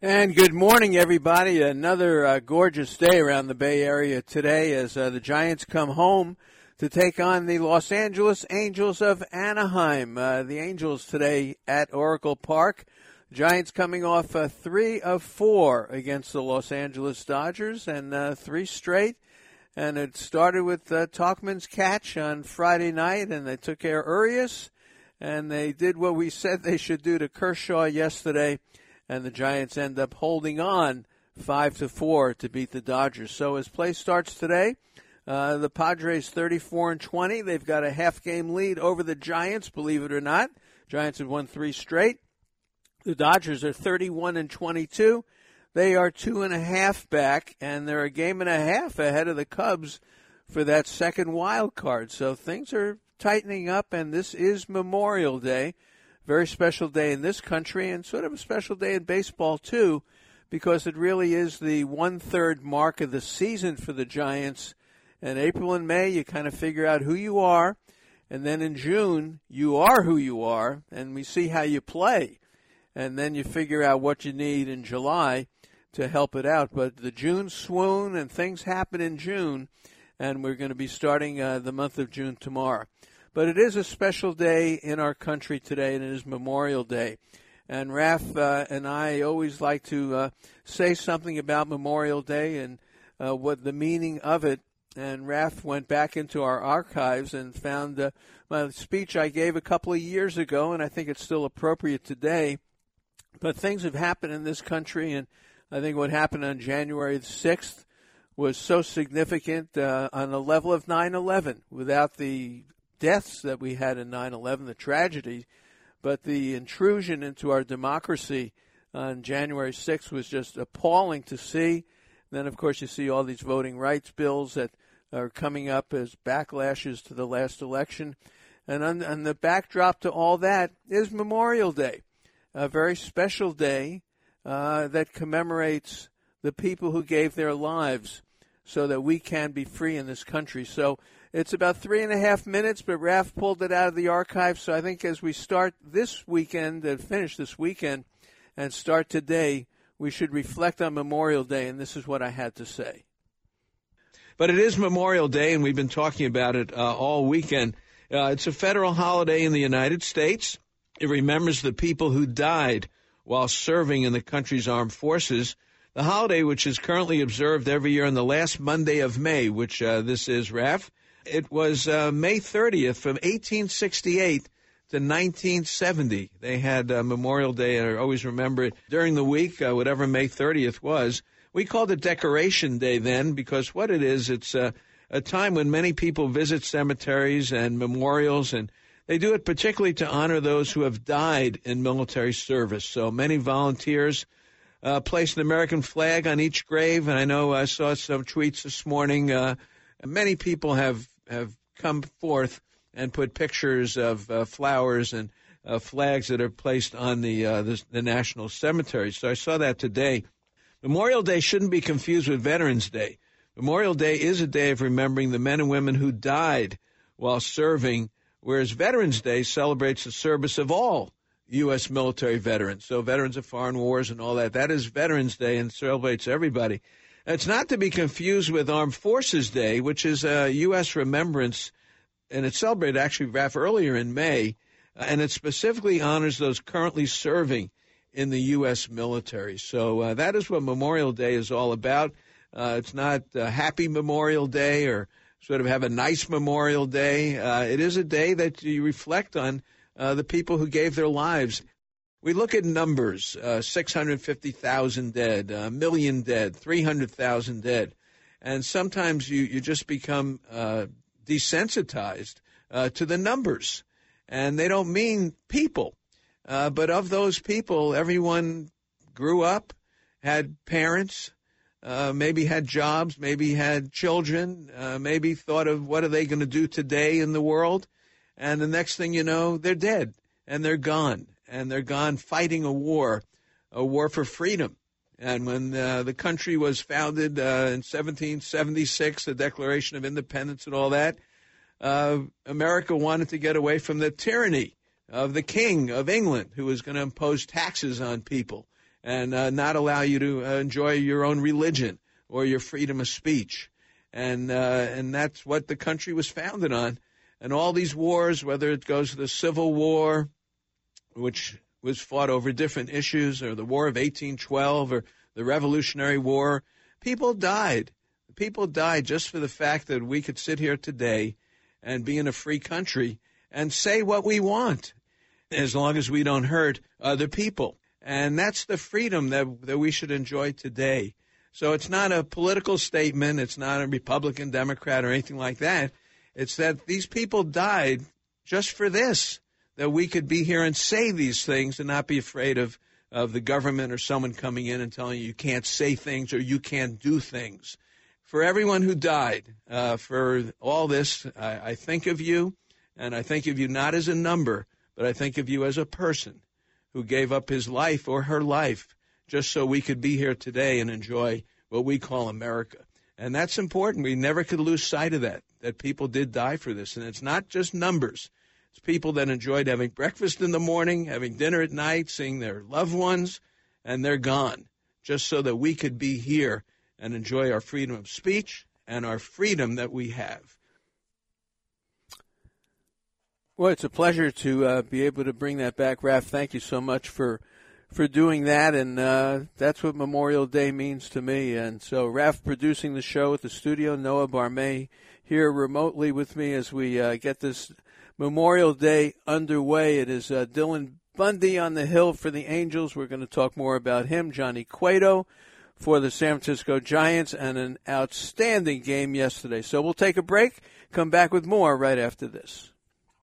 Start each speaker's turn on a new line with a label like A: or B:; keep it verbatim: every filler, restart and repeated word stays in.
A: And good morning, everybody. Another uh, gorgeous day around the Bay Area today as uh, the Giants come home to take on the Los Angeles Angels of Anaheim. Uh, the Angels today at Oracle Park. Giants coming off uh, three of four against the Los Angeles Dodgers and uh, three straight. And it started with uh, Tauchman's catch on Friday night, and they took care of Urias, and they did what we said they should do to Kershaw yesterday. And the Giants end up holding on five to four to beat the Dodgers. So as play starts today, uh, the Padres thirty-four and twenty. They've got a half-game lead over the Giants, believe it or not. Giants have won three straight. The Dodgers are thirty-one and twenty-two. They are two and a half back, and they're a game and a half ahead of the Cubs for that second wild card. So things are tightening up, and this is Memorial Day. Very special day in this country and sort of a special day in baseball, too, because it really is the one-third mark of the season for the Giants. In April and May, you kind of figure out who you are, and then in June, you are who you are, and we see how you play. And then you figure out what you need in July to help it out. But the June swoon and things happen in June, and we're going to be starting uh, the month of June tomorrow. But it is a special day in our country today, and it is Memorial Day. And Raph uh, and I always like to uh, say something about Memorial Day and uh, what the meaning of it. And Raph went back into our archives and found uh, my speech I gave a couple of years ago, and I think it's still appropriate today. But things have happened in this country, and I think what happened on January the sixth was so significant uh, on the level of nine eleven. Without the deaths that we had in nine eleven, the tragedy, but the intrusion into our democracy on January sixth was just appalling to see. Then, of course, you see all these voting rights bills that are coming up as backlashes to the last election. And on, on the backdrop to all that is Memorial Day, a very special day uh, that commemorates the people who gave their lives so that we can be free in this country. So it's about three and a half minutes, but Raph pulled it out of the archive. So I think as we start this weekend and finish this weekend and start today, we should reflect on Memorial Day, and this is what I had to say.
B: But it is Memorial Day, and we've been talking about it uh, all weekend. Uh, it's a federal holiday in the United States. It remembers the people who died while serving in the country's armed forces. The holiday, which is currently observed every year on the last Monday of May, which uh, this is, Raph. It was uh, May thirtieth from eighteen sixty-eight to nineteen seventy. They had uh, Memorial Day, and I always remember it during the week, uh, whatever May thirtieth was. We called it Decoration Day then because what it is, it's uh, a time when many people visit cemeteries and memorials, and they do it particularly to honor those who have died in military service. So many volunteers uh, place an American flag on each grave, and I know I saw some tweets this morning. Uh, many people have have come forth and put pictures of uh, flowers and uh, flags that are placed on the, uh, the the national cemeteries. So I saw that today. Memorial Day shouldn't be confused with Veterans Day. Memorial Day is a day of remembering the men and women who died while serving, whereas Veterans Day celebrates the service of all U S military veterans. So veterans of foreign wars and all that. That is Veterans Day and celebrates everybody. It's not to be confused with Armed Forces Day, which is a U S remembrance, and it's celebrated actually, Raph, earlier in May, and it specifically honors those currently serving in the U S military. So uh, that is what Memorial Day is all about. Uh, it's not uh, Happy Memorial Day or sort of have a nice Memorial Day. Uh, it is a day that you reflect on uh, the people who gave their lives. We look at numbers, uh, six hundred fifty thousand dead, a million dead, three hundred thousand dead. And sometimes you, you just become uh, desensitized uh, to the numbers. And they don't mean people. Uh, but of those people, everyone grew up, had parents, uh, maybe had jobs, maybe had children, uh, maybe thought of what are they going to do today in the world. And the next thing you know, they're dead and they're gone. And they're gone fighting a war, a war for freedom. And when uh, the country was founded uh, in seventeen seventy-six, the Declaration of Independence and all that, uh, America wanted to get away from the tyranny of the King of England, who was going to impose taxes on people and uh, not allow you to uh, enjoy your own religion or your freedom of speech. And uh, and that's what the country was founded on. And all these wars, whether it goes to the Civil War, which was fought over different issues, or the War of eighteen twelve, or the Revolutionary War, people died. People died just for the fact that we could sit here today and be in a free country and say what we want, as long as we don't hurt other people. And that's the freedom that, that we should enjoy today. So it's not a political statement. It's not a Republican, Democrat, or anything like that. It's that these people died just for this, that we could be here and say these things and not be afraid of, of the government or someone coming in and telling you you can't say things or you can't do things. For everyone who died, uh, for all this, I, I think of you, and I think of you not as a number, but I think of you as a person who gave up his life or her life just so we could be here today and enjoy what we call America. And that's important. We never could lose sight of that, that people did die for this. And it's not just numbers. It's people that enjoyed having breakfast in the morning, having dinner at night, seeing their loved ones, and they're gone, just so that we could be here and enjoy our freedom of speech and our freedom that we have.
A: Well, it's a pleasure to uh, be able to bring that back, Raf. Thank you so much for for doing that, and uh, that's what Memorial Day means to me. And so Raf producing the show at the studio, Noah Barmay here remotely with me as we uh, get this Memorial Day underway. It is uh, Dylan Bundy on the hill for the Angels. We're going to talk more about him. Johnny Cueto for the San Francisco Giants, and an outstanding game yesterday. So we'll take a break, come back with more right after this.